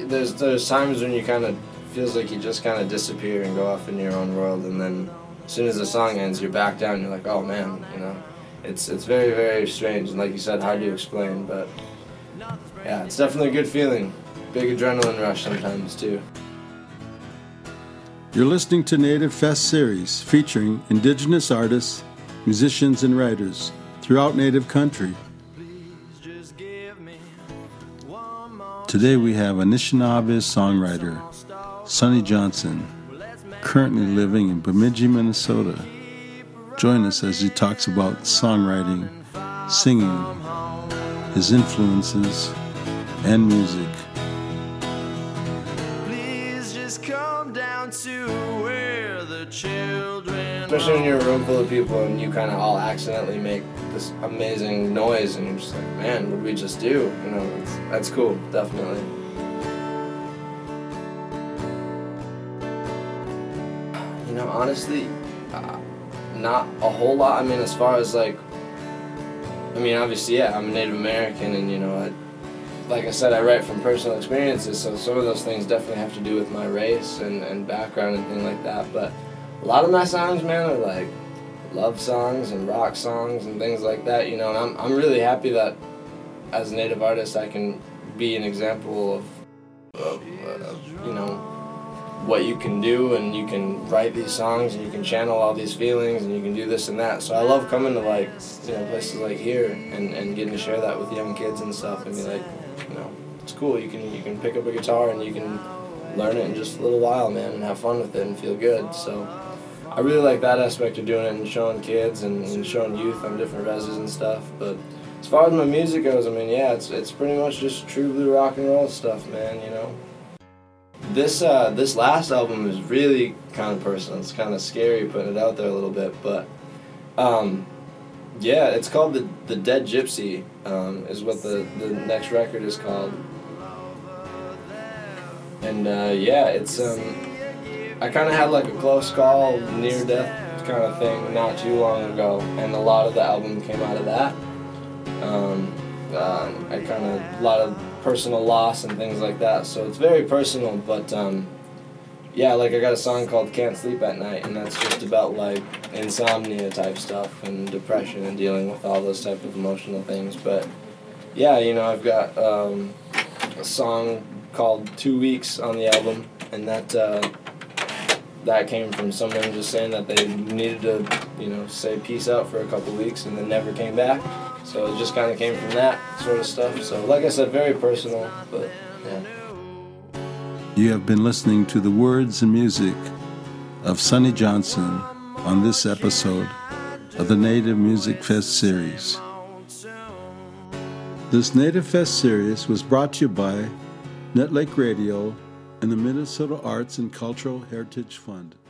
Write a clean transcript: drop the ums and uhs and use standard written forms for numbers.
there's times when you kind of feels like you just kind of disappear and go off in your own world, and then as soon as the song ends, you're back down. You're like, oh man, you know, it's very, very strange, and like you said, hard to explain. But yeah, it's definitely a good feeling. Big adrenaline rush sometimes too. You're listening to Native Fest series featuring Indigenous artists, musicians, and writers throughout Native country. Today we have Anishinaabe songwriter Sonny Johnson, currently living in Bemidji, Minnesota. Join us as he talks about songwriting, singing, his influences, and music. Please just come down to where the children, especially when you're a room full of people and you kind of all accidentally make this amazing noise, and you're just like, man, what did we just do? You know, that's cool, definitely. You know, honestly, not a whole lot. I mean, as far as like, I mean, obviously, yeah, I'm a Native American, and you know, like I said, I write from personal experiences, so some of those things definitely have to do with my race and background and things like that. But a lot of my songs, man, are like love songs and rock songs and things like that, you know, and I'm really happy that as a Native artist I can be an example of you know, what you can do, and you can write these songs and you can channel all these feelings and you can do this and that. So I love coming to like, you know, places like here and getting to share that with young kids and stuff, and be like, you know, it's cool, you can pick up a guitar and you can learn it in just a little while, man, and have fun with it and feel good. So I really like that aspect of doing it and showing kids and showing youth on different reses and stuff. But as far as my music goes, I mean, yeah, it's pretty much just true blue rock and roll stuff, man, you know. This last album is really kind of personal. It's kind of scary putting it out there a little bit, but yeah, it's called the Dead Gypsy, is what the next record is called. And yeah, it's I kind of had like a close call, near death kind of thing not too long ago, and a lot of the album came out of that. I kind of, a lot of personal loss and things like that, so it's very personal, but yeah, like I got a song called Can't Sleep at Night, and that's just about like insomnia type stuff and depression and dealing with all those type of emotional things. But yeah, you know, I've got a song called 2 Weeks on the album, and that came from someone just saying that they needed to, you know, say peace out for a couple weeks and then never came back. So it just kind of came from that sort of stuff. So like I said, very personal, but yeah. You have been listening to the words and music of Sonny Johnson on this episode of the Native Music Fest series. This Native Fest series was brought to you by Netlake Radio and the Minnesota Arts and Cultural Heritage Fund.